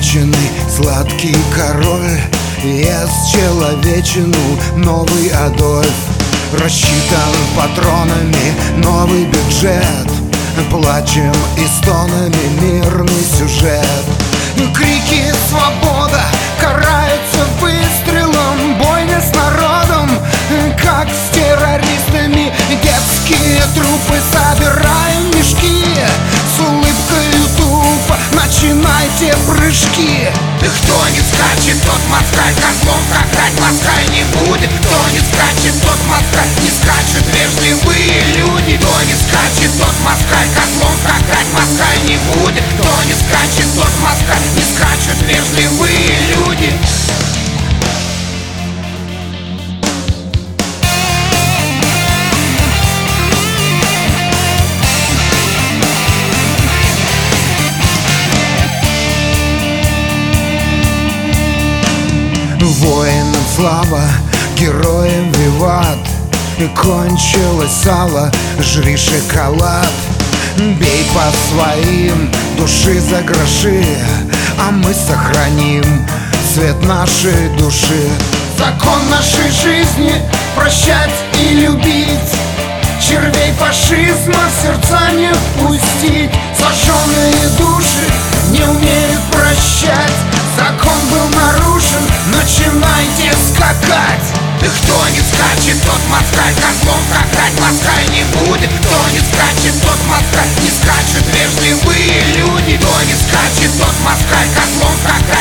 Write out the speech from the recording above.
Меченый сладкий король ест человечину, новый Адольф. Рассчитан патронами новый бюджет, плачем и стонами мирный сюжет. Крики «Свобода!» караются выстрелом, бойня с народом, как с террористами. Детские трупы собираем мешки, с улыбкой тупо начинайте прыжки. Кто не скачет, тот москаль, козлом скакать москаль не будет. Кто не скачет, тот москаль, не скачут вежливые люди. Кто не скачет, тот москаль, козлом скакать москаль не будет. Кто не скачет, тот москаль, не скачут вежливые люди. Воинам слава, героям виват. Кончилось сало, жри шоколад. Бей по своим, души за гроши, а мы сохраним цвет нашей души. Закон нашей жизни — прощать и любить, червей фашизма в сердца не впустить. Сожженные души не умеют прощать, закон был нарушен, начинайте скакать. Кто не скачет, тот москаль, козлом скакать москаль не будет. Кто не скачет, тот москаль, не скачут вежливые люди. Кто не скачет, тот москаль, козлом скакать